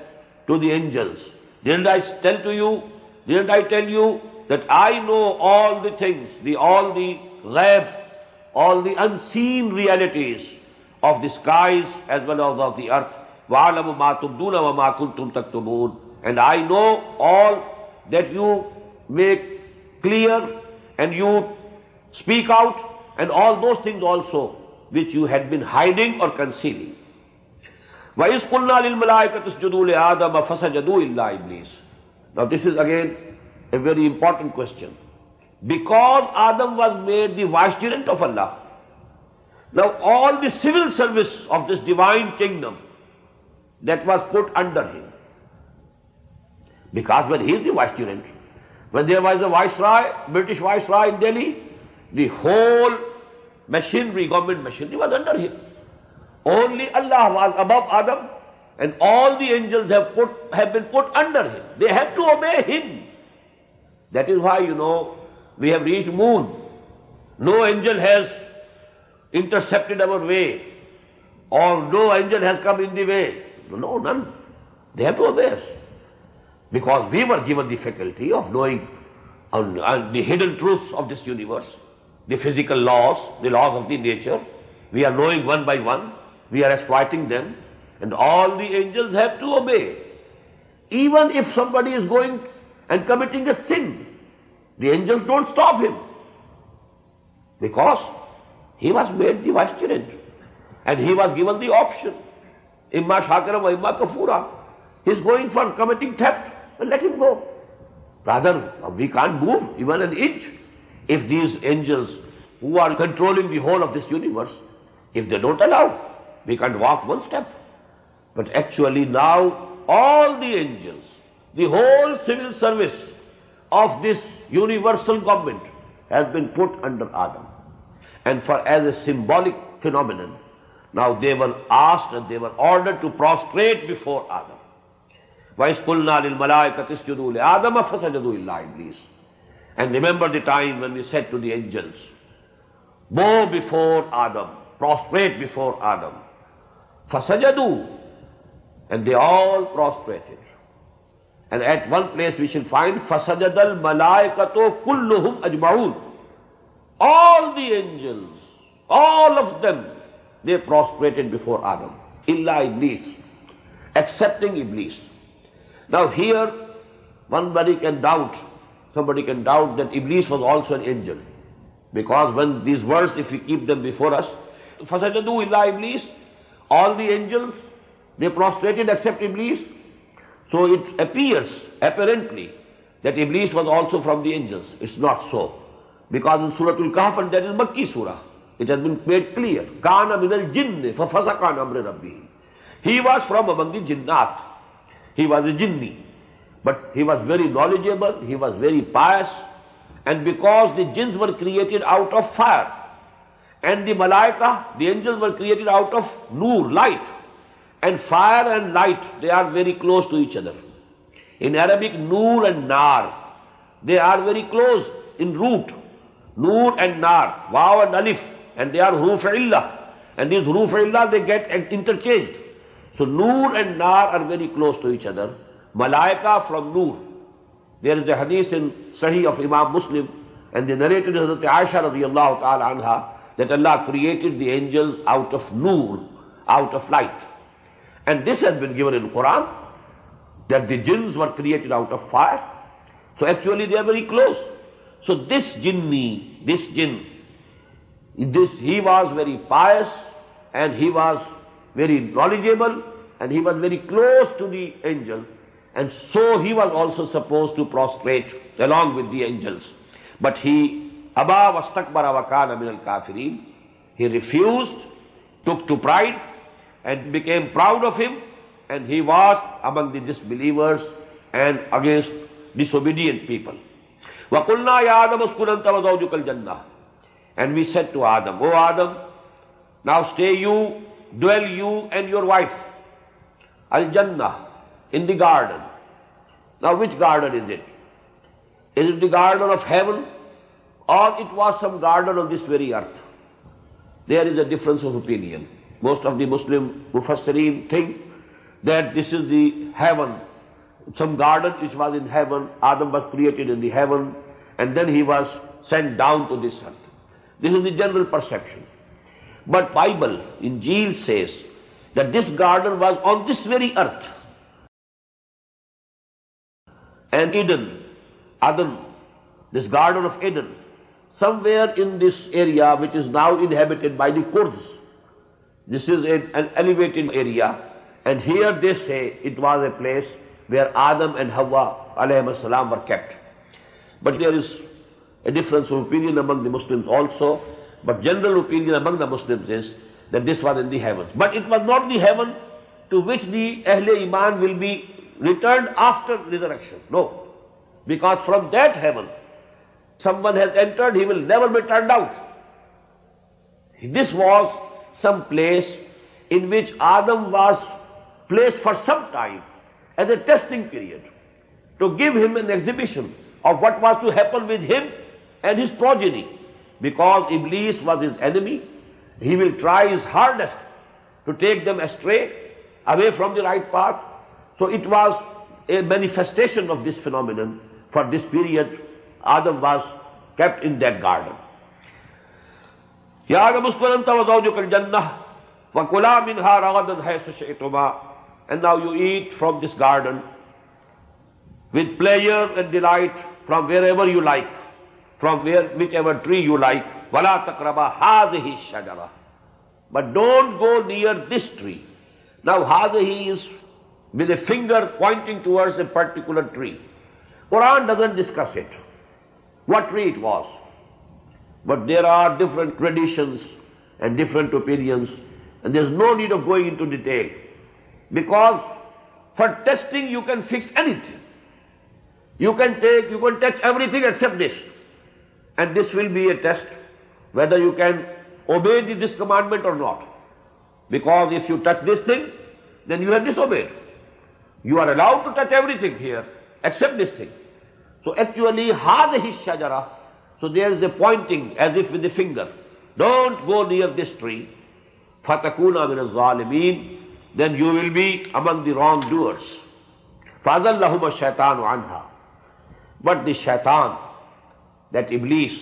to the angels, didn't I tell to you, didn't I tell you that I know all the things, the all the ghaib, all the unseen realities of the skies as well as of the earth. وَعَلَمُ مَا تُبْدُونَ وَمَا كُنْتُمْ تَكْتُمُونَ. And I know all that you make clear and you speak out, and all those things also which you had been hiding or concealing. وَإِذْ قُلْنَا لِلْمَلَائِكَةِ اسْجُدُوا لِآدَمَ فَسَجَدُوا إِلَّا إِبْلِيسَ. Now this is again a very important question. Because Adam was made the vicegerent of Allah, now all the civil service of this divine kingdom that was put under him. Because when he is the vicegerent, when there was a viceroy, British viceroy in Delhi, the whole machinery, government machinery was under him. Only Allah was above Adam, and all the angels have put have been put under him. They have to obey him. That is why, you know, we have reached moon. No angel has intercepted our way, or no angel has come in the way. No, none. They have to obey us. Because we were given the faculty of knowing uh, uh, the hidden truths of this universe, the physical laws, the laws of the nature. We are knowing one by one. We are exploiting them. And all the angels have to obey. Even if somebody is going and committing a sin, the angels don't stop him. Because he was made the vicegerent. And he was given the option. Imma shakira wa imma kafura. He is going for committing theft. Well, let him go. Rather, we can't move even an inch. If these angels who are controlling the whole of this universe, if they don't allow, we can't walk one step. But actually now, all the angels, the whole civil service of this universal government has been put under Adam. And for as a symbolic phenomenon, now they were asked and they were ordered to prostrate before Adam. وَإِذْ قُلْنَا لِلْمَلَائِكَةِ اسْجُدُوا لِآدَمَ فَسَجَدُوا إِلَّا إِبْلِيسَ. And remember the time when we said to the angels, bow before Adam, prostrate before Adam. فَسَجَدُوا. And they all prostrated. And at one place we shall find فَسَجَدَ الْمَلَائِكَةُ كُلُّهُمْ أَجْمَعُونَ. All the angels, all of them, they prostrated before Adam. Illa Iblis, excepting Iblis. Now here, somebody can doubt, somebody can doubt that Iblis was also an angel. Because when these words, if we keep them before us, فَسَجَدُوا إِلَّا Iblis, all the angels, they prostrated except Iblis. So it appears, apparently, that Iblis was also from the angels. It's not so. Because in Surah Al-Kahf, and that is Makki Surah, it has been made clear. كَانَ مِنَ الْجِنِّ فَفَسَقَ عَنْ أَمْرِ رَبِّهِ. He was from among the jinnat. He was a jinni. But he was very knowledgeable, he was very pious. And because the jinns were created out of fire, and the malaika, the angels were created out of nur, light. And fire and light, they are very close to each other. In Arabic, nur and nar, they are very close in root. Nur and nar, waw and alif, and they are huruf illah. And these huruf illah, they get interchanged. So nur and nar are very close to each other. Malaika from nur. There is a hadith in Sahih of Imam Muslim, and the narrator is Hazrat Aisha radiyallahu ta'ala anha, that Allah created the angels out of nur, out of light. And this has been given in Quran, that the jinns were created out of fire. So actually they are very close. So this jinni, this jinn, this, he was very pious, and he was very knowledgeable, and he was very close to the angel. And so he was also supposed to prostrate along with the angels. But he, Aba wastakbara wa kana min al-kafirin, he refused, took to pride, and became proud of him, and he was among the disbelievers and against disobedient people. وَقُلْنَا يَا آدَمُ اسْكُنْ أَنْتَ وَزَوْجُكَ الْجَنَّةِ. And we said to Adam, O Adam, now stay you, dwell you and your wife, Al-Jannah, in the garden. Now which garden is it? Is it the garden of heaven, or it was some garden on this very earth? There is a difference of opinion. Most of the Muslim Mufassirin think that this is the heaven some garden which was in heaven. Adam was created in the heaven, and then he was sent down to this earth. This is the general perception. But Bible, Injil says that this garden was on this very earth. And Eden, Adam, this garden of Eden, somewhere in this area which is now inhabited by the Kurds. This is a, an elevated area, and here they say it was a place where Adam and Hawa alayhim salam were kept. But there is a difference of opinion among the Muslims also, but general opinion among the Muslims is that this was in the heavens. But it was not the heaven to which the Ahle Iman will be returned after resurrection. No. Because from that heaven, someone has entered, he will never be turned out. This was some place in which Adam was placed for some time as a testing period to give him an exhibition of what was to happen with him and his progeny. Because Iblis was his enemy, he will try his hardest to take them astray, away from the right path. So it was a manifestation of this phenomenon. For this period, Adam was kept in that garden. Ya Adam uskun anta wa zawjuka al-jannah wa kula minha ragadan haythu shi'tuma. And now you eat from this garden with pleasure and delight from wherever you like, from where, whichever tree you like. وَلَا تَقْرَبَا هَذِهِ الشَّجَرَةِ. But don't go near this tree. Now هَذِهِ is with a finger pointing towards a particular tree. Quran doesn't discuss it, what tree it was. But there are different traditions and different opinions, and there's no need of going into detail. Because for testing you can fix anything. You can take, you can touch everything except this. And this will be a test whether you can obey this commandment or not. Because if you touch this thing, then you have disobeyed. You are allowed to touch everything here except this thing. So actually, hadhihi shajara, so there is a pointing as if with the finger. Don't go near this tree. Fatakuna min az-zalimin, then you will be among the wrongdoers. Fazallahuma shaitanu anha. But the shaitan, that Iblis,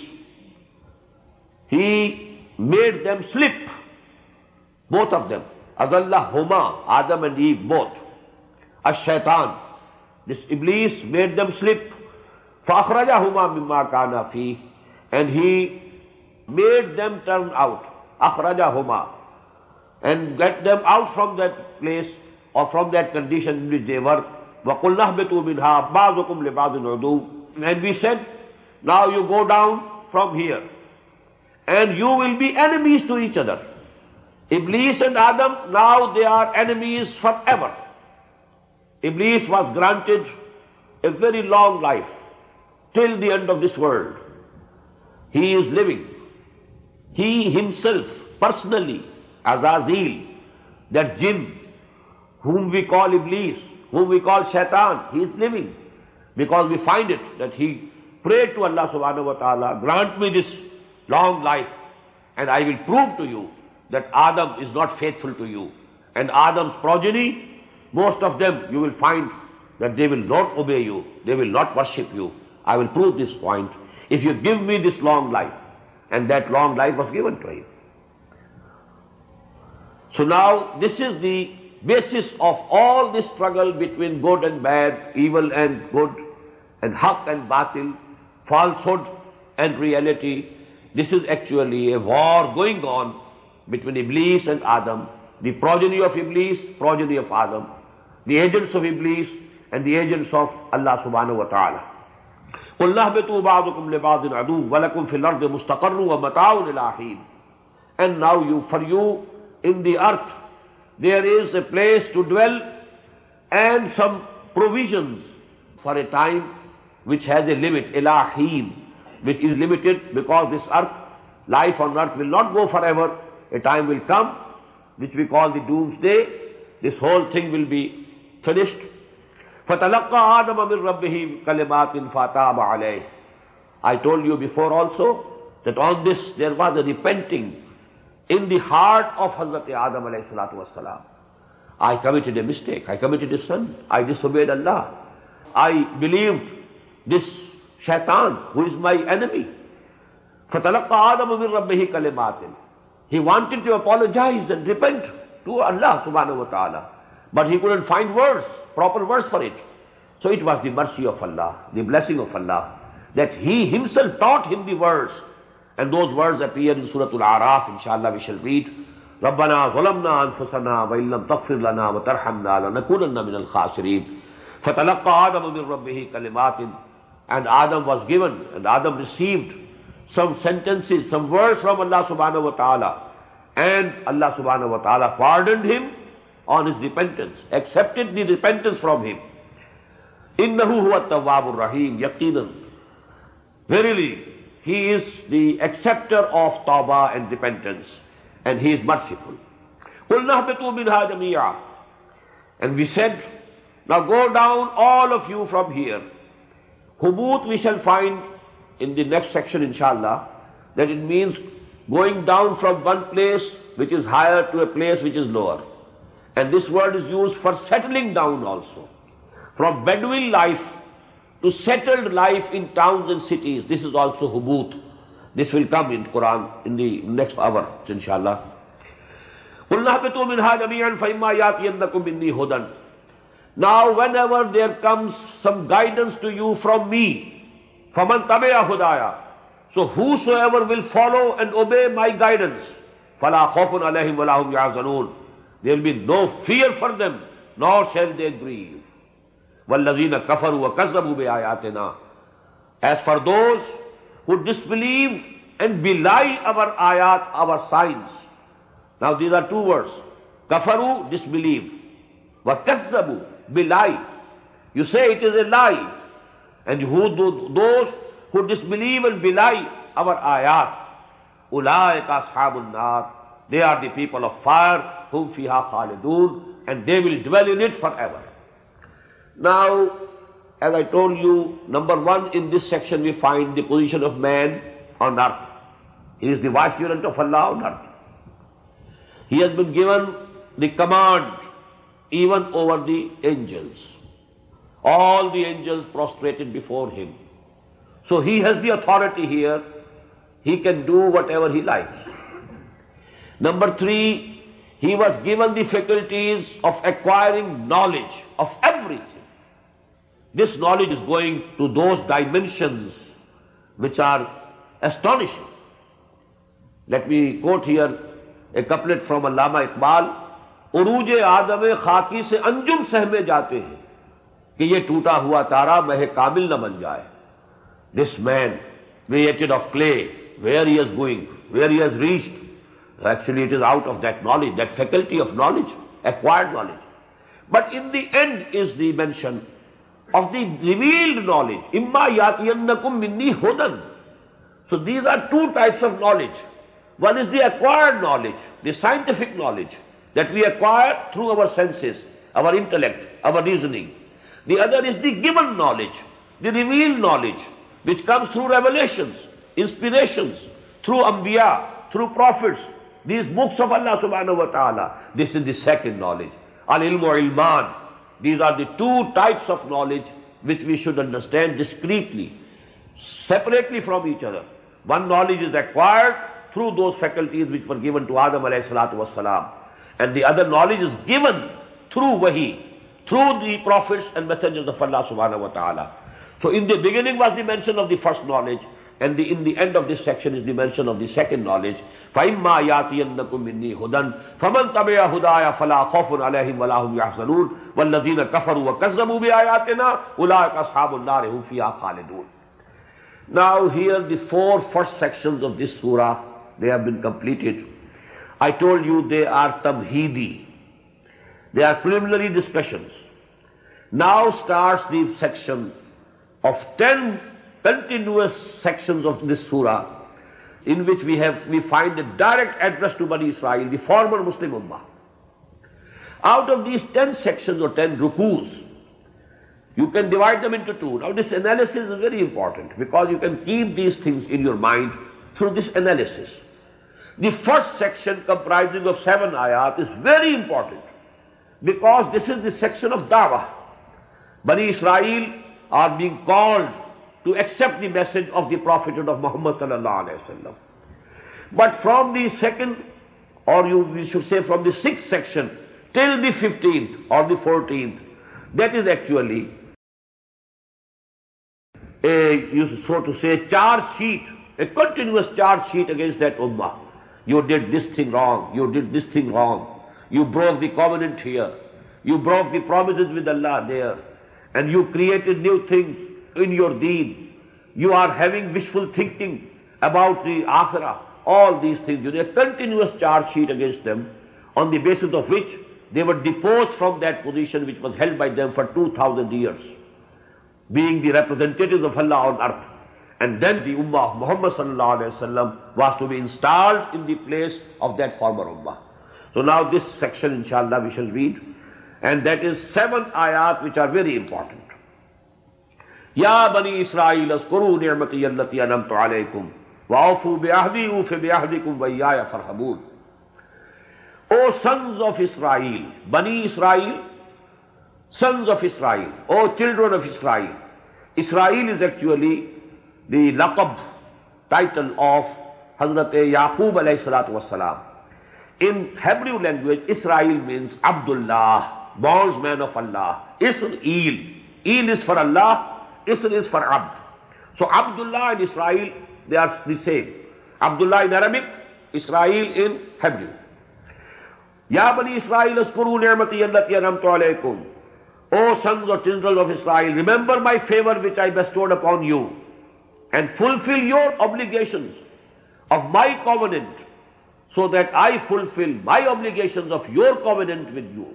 he made them slip, both of them. Azallahuma, Adam and Eve, both. Ash-shaitan, this Iblis made them slip. فَأَخْرَجَهُمَا مِمَّا كَانَ فِيهِ, and he made them turn out. أَخْرَجَهُمَا, and get them out from that place or from that condition in which they were. وَقُلْنَا اهْبِطُوا مِنْهَا بَعْضُكُمْ لِبَعْضٍ عُدُوٌّ. And we said, now you go down from here, and you will be enemies to each other. Iblis and Adam, now they are enemies forever. Iblis was granted a very long life, till the end of this world. He is living. He himself, personally, Azazil, that jinn, whom we call Iblis, whom we call Shaitan, he is living. Because we find it that he prayed to Allah subhanahu wa ta'ala, grant me this long life, and I will prove to you that Adam is not faithful to you. And Adam's progeny, most of them you will find that they will not obey you, they will not worship you. I will prove this point if you give me this long life. And that long life was given to him. So now this is the basis of all this struggle between good and bad, evil and good, and haqq and batil, falsehood and reality. This is actually a war going on between Iblis and Adam, the progeny of Iblis, progeny of Adam, the agents of Iblis and the agents of Allah subhanahu wa ta'ala. قُلْ نَهْبِطُوا بَعْضُكُمْ لِبَعْضٍ عَدُوٌّ وَلَكُمْ فِي الْأَرْضِ مُسْتَقَرٌّ وَمَتَاعٌ إِلَىٰ حِينٍ. And now you, for you in the earth, there is a place to dwell and some provisions for a time which has a limit, إِلَىٰ حِينٍ, which is limited because this earth, life on earth will not go forever. A time will come which we call the doomsday. This whole thing will be finished. فَتَلَقَّى آدَمَ مِنْ رَبِّهِ كَلِمَاتٍ فَتَابَ عَلَيْهِ. I told you before also that on this there was a repenting in the heart of Hazrat Adam alayhi salatu wassalam. I committed a mistake, I committed a sin, I disobeyed Allah. I believed this shaitan, who is my enemy. فَتَلَقَّى آدَمُ مِن رَبِّهِ كَلِمَاتٍ. He wanted to apologize and repent to Allah subhanahu wa ta'ala, but he couldn't find words, proper words for it. So it was the mercy of Allah, the blessing of Allah, that He Himself taught him the words. And those words appear in Surah Al-A'raf, inshallah we shall read. رَبَّنَا ظَلَمْنَا أَنفُسَنَا وَإِن لَمْ تَغْفِرْ لَنَا وَتَرْحَمْنَا لَنَكُونَنَّ مِنَ الْخَاسِرِينَ فَتَلَقَّى آدَمُ مِن رَبِّهِ كَلِمَاتٍ. And Adam was given, and Adam received some sentences, some words from Allah subhanahu wa ta'ala. And Allah subhanahu wa ta'ala pardoned him on his repentance, accepted the repentance from him. إِنَّهُ هُوَ التَّوَّابُ الرَّحِيمُ. Yaqinan, verily, He is the acceptor of tawbah and repentance, and He is merciful. قُلْنَا اهْبِطُوا مِنْهَا جَمِيعًا. And we said, now go down all of you from here. Hubut we shall find in the next section inshallah, that it means going down from one place which is higher to a place which is lower. And this word is used for settling down also. From Bedouin life to settled life in towns and cities, this is also hubut. This will come in Quran in the next hour, inshallah. قُلْنَا اهْبِطُوا مِنْهَا جَمِيعًا فَإِمَّا يَأْتِيَنَّكُم مِّنِّي هُدًى. Now whenever there comes some guidance to you from me, فَمَنْ تَبِعَ هُدَايَ. So whosoever will follow and obey my guidance, فَلَا خَوْفٌ عَلَيْهِمْ وَلَا هُمْ يَحْزَنُونَ. There will be no fear for them, nor shall they grieve. وَالَّذِينَ كَفَرُوا وَكَذَّبُوا بِآيَاتِنَا. As for those who disbelieve and belie our ayat, our signs. Now these are two words. Kafaru, disbelieve. وَكَذَّبُوا, belie. You say it is a lie. And who do, those who disbelieve and belie our ayat, أُولَٰئِكَ أَصْحَابُ النَّارِ. They are the people of fire, whom فِيهَا خَالِدُونَ, and they will dwell in it forever. Now, as I told you, number one, in this section we find the position of man on earth. He is the vicegerent of Allah on earth. He has been given the command even over the angels. All the angels prostrated before him. So he has the authority here. He can do whatever he likes. Number three, he was given the faculties of acquiring knowledge of everything. This knowledge is going to those dimensions which are astonishing. Let me quote here a couplet from Allama Iqbal. उरूज आदम खाकी से अंजुम सहमे जाते हैं कि ये टूटा हुआ तारा मह कामिल न बन जाए. This man, created of clay, where he is going, where he has reached, actually it is out of that knowledge, that faculty of knowledge, acquired knowledge. But in the end is the mention of the revealed knowledge. Imma yatiyannakum minni hudan. So these are two types of knowledge. One is the acquired knowledge, the scientific knowledge that we acquire through our senses, our intellect, our reasoning. The other is the given knowledge, the revealed knowledge, which comes through revelations, inspirations, through anbiya, through prophets, these books of Allah subhanahu wa ta'ala. This is the second knowledge. Al-ilmu ilman. These are the two types of knowledge which we should understand discreetly, separately from each other. One knowledge is acquired through those faculties which were given to Adam alayhi salatu wassalam. And the other knowledge is given through wahi, through the prophets and messengers of Allah subhanahu wa ta'ala. So in the beginning was the mention of the first knowledge, and the, in the end of this section is the mention of the second knowledge. فَإِمَّا يَأْتِيَنَّكُم مِّنِّي هُدًى فَمَن تَبِعَ هُدَايَ فَلَا خَوْفٌ عَلَيْهِمْ وَلَا هُمْ يَحْزَنُونَ وَالَّذِينَ كَفَرُوا وَكَذَّبُوا بِآيَاتِنَا أُولَٰئِكَ أَصْحَابُ النَّارِ هُمْ فِيهَا خَالِدُونَ. Now here the four first sections of this surah, they have been completed. I told you they are tamheedi. They are preliminary discussions. Now starts the section of ten continuous sections of this surah, in which we have we find a direct address to Bani Israel, the former Muslim Ummah. Out of these ten sections or ten rukus, you can divide them into two. Now this analysis is very important because you can keep these things in your mind through this analysis. The first section, comprising of seven ayat, is very important because this is the section of da'wah. Bani Israel are being called to accept the message of the prophethood of Muhammad sallallahu alaihi wasallam. But from the second, or you, we should say from the sixth section till the fifteenth or the fourteenth, that is actually a, you so to say, charge sheet, a continuous charge sheet against that ummah. You did this thing wrong, you did this thing wrong, you broke the covenant here, you broke the promises with Allah there, and you created new things in your deen. You are having wishful thinking about the akhirah. All these things, you did a continuous charge sheet against them, on the basis of which they were deposed from that position which was held by them for two thousand years, being the representatives of Allah on earth. And then the ummah of Muhammad sallallahu alaihi wasallam was to be installed in the place of that former ummah. So now this section, inshallah, we shall read, and that is seven ayat which are very important. Ya Bani Israel, azkuru ni'mati allati anamtu alaykum, wa awfu bi'ahdi ufi bi'ahdikum wa iyaya farhabun. O sons of Israel, Bani Israel, sons of Israel, O children of Israel. Israel is actually the laqab, title of Hazrat Yaqub alayhi salatu wassalam. In Hebrew language, Israel means Abdullah, bondsman of Allah. Isr, Il. Il is for Allah, Isr is for Abd. So Abdullah and Israel, they are the same. Abdullah in Arabic, Israel in Hebrew. Ya Bani Israel, azkuru ni'mati allati anamtu alaykum. O sons or children of Israel, remember my favor which I bestowed upon you, and fulfill your obligations of my covenant, so that I fulfill my obligations of your covenant with you.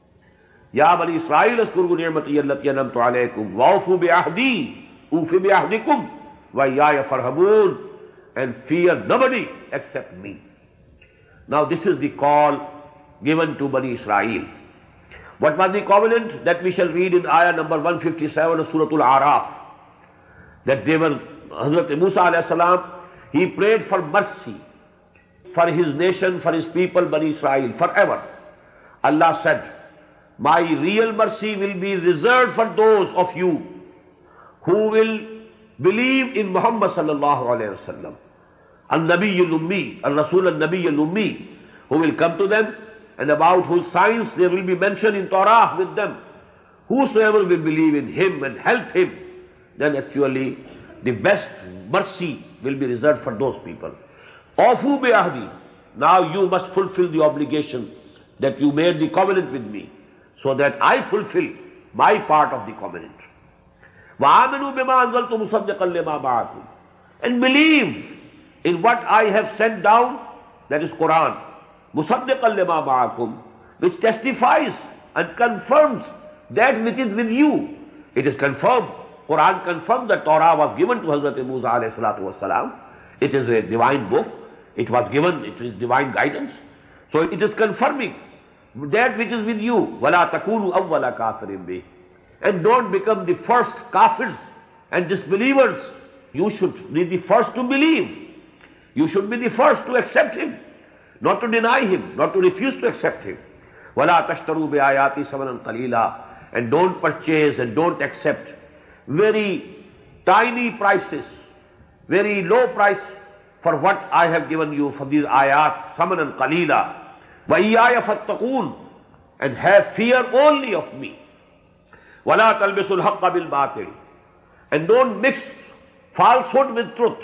Ya Bani Israel, azkuru ni'mati allati anamtu alaykum, wa awfu bi'ahdi ufi bi'ahdikum wa iyaya farhabun, and fear nobody except me. Now this is the call given to Bani Israel. What was the covenant? That we shall read in ayah number one fifty-seven of Surah Al-A'raf. That they were, Hazrat Musa alayhi salam, he prayed for mercy for his nation, for his people, Bani Israel, forever. Allah said, my real mercy will be reserved for those of you who will believe in Muhammad sallallahu alayhi wa sallam, al-Nabiyyul Ummi, al-Rasul al-Nabiyyul Ummi, who will come to them, and about whose signs they will be mentioned in Torah with them. Whosoever will believe in him and help him, then actually the best mercy will be reserved for those people. Awfu bi'ahdi. Now you must fulfill the obligation that you made the covenant with me, so that I fulfill my part of the covenant. وَآمِنُوا بِمَا أَنزَلْتُ مُصَدِّقًا لِمَا مَعَكُمْ. And believe in what I have sent down, that is Quran, مُصَدِّقًا لِمَا مَعَكُمْ, which testifies and confirms that which is with you. It is confirmed. Quran confirms that Torah was given to Hazrat Musa alayhi salatu wasalam. It is a divine book. It was given, it is divine guidance. So it is confirming that which is with you. وَلَا تَكُونُوا أَوَّلَ كَافِرٍ بِهِ. And don't become the first kafirs and disbelievers. You should be the first to believe. You should be the first to accept him, not to deny him, not to refuse to accept him. وَلَا تَشْتَرُوا بِآيَاتِ ثَمَنًا قَلِيلًا. And don't purchase and don't accept very tiny prices, very low price for what I have given you for these ayat, ثَمَنًا قَلِيلًا. وَإِيَّايَ فَاتَّقُونَ. And have fear only of me. وَلَا تَلْبِسُوا الْحَقَّ بِالْبَاطِلِ. And don't mix falsehood with truth.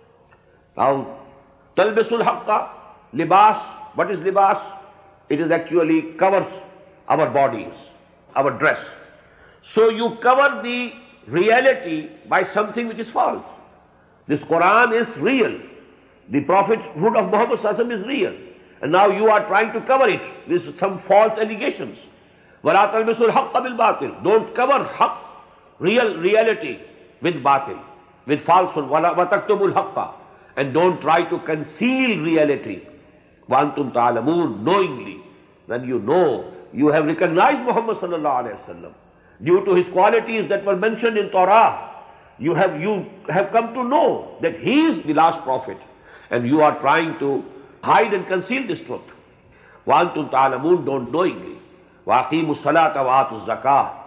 Now, تَلْبِسُوا الْحَقَّ, libas. What is libas? It is actually covers our bodies, our dress. So you cover the reality by something which is false. This Quran is real. The prophethood of Muhammad sallallahu alaihi wasallam is real. And now you are trying to cover it with some false allegations. وَلَا تَلْبِسُوا الْحَقَّ بِالْبَاطِلِ. Don't cover haqq, real reality, with batil, with falsehood. وَتَكْتُمُوا الْحَقَّ. And don't try to conceal reality. وَأَنْتُمْ تَعْلَمُونَ. Knowingly, when you know, you have recognized Muhammad sallallahu alaihi wasallam. Due to his qualities that were mentioned in Torah, you have, you have come to know that he is the last prophet. And you are trying to hide and conceal this truth. وَأَنْتُمْ تَعْلَمُونَ. Don't knowingly. وَأَقِيمُوا الصَّلَاةَ وَآتُوا الزَّكَاةَ.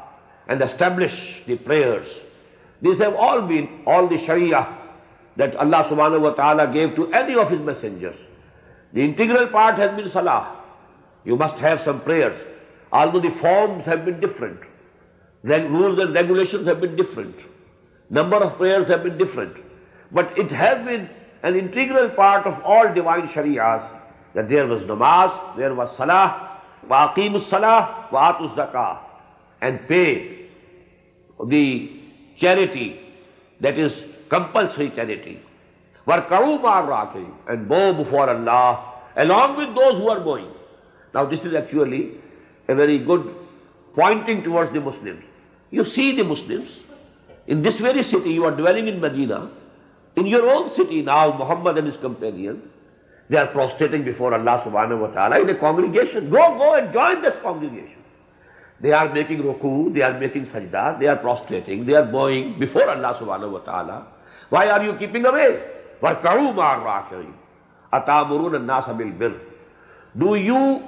and establish the prayers. These have all been, all the Sharia that Allah subhanahu wa ta'ala gave to any of His messengers. The integral part has been Salah. You must have some prayers. Although the forms have been different, then rules and regulations have been different, number of prayers have been different, but it has been an integral part of all divine Shari'ahs that there was namaz, there was Salah, wa aqimus Salah, wa atus zakah, and pay the charity that is compulsory charity. Warka'u ma'ar raki'in, and bow before Allah along with those who are bowing. Now this is actually a very good pointing towards the Muslims. You see the Muslims, in this very city, you are dwelling in Medina, in your own city now, Muhammad and his companions, they are prostrating before Allah subhanahu wa ta'ala in a congregation. Go, go and join this congregation. They are making ruku, they are making sajda, they are prostrating, they are bowing before Allah subhanahu wa ta'ala. Why are you keeping away? وَارْكَعُوا مَعَ الرَّاكِعِينَ أَتَأْمُرُونَ النَّاسَ بِالْبِرِّ. Do you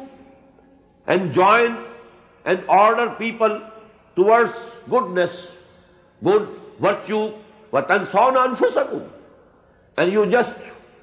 enjoin and order people towards goodness, good virtue, وَتَنْسَوْنَ أَنفُسَكُمْ, and you just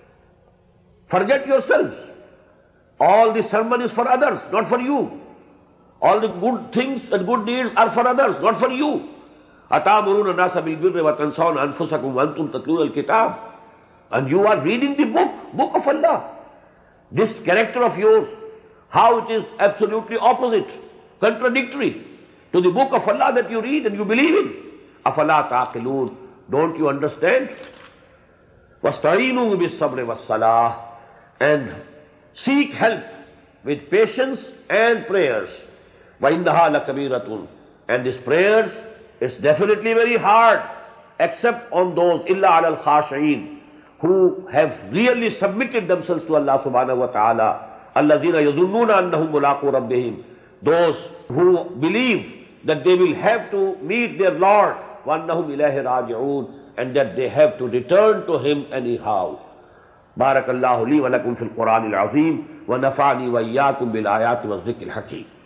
forget yourselves. All the sermon is for others, not for you. All the good things and good deeds are for others, not for you. أَتَأْمُرُونَ النَّاسَ بِالْبِرِّ وَتَنْسَوْنَ أَنفُسَكُمْ وَأَنْتُمْ تَتْلُونَ الْكِتَابَ, and you are reading the book, book of Allah. This character of yours, how it is absolutely opposite, contradictory to the book of Allah that you read and you believe in. أَفَلَا تَعْقِلُونَ, don't you understand? وَاسْتَعِينُوا بِالصَّبْرِ وَالصَّلَاةِ, and seek help with patience and prayers. وَإِنَّهَا لَكَبِيرَةٌ, and these prayers is definitely very hard, except on those إِلَّا عَلَى الْخَاشِعِينَ, who have really submitted themselves to Allah subhanahu wa ta'ala. الَّذِينَ يَظُنُّونَ أَنَّهُمْ مُلَاقُو رَبِّهِمْ, those who believe that they will have to meet their Lord, وَأَنَّهُمْ إِلَيْهِ رَاجِعُونَ, and that they have to return to Him anyhow. بارك الله لي ولكم في القرآن العظيم ونفعني وإياكم بالآيات والذكر الحكيم.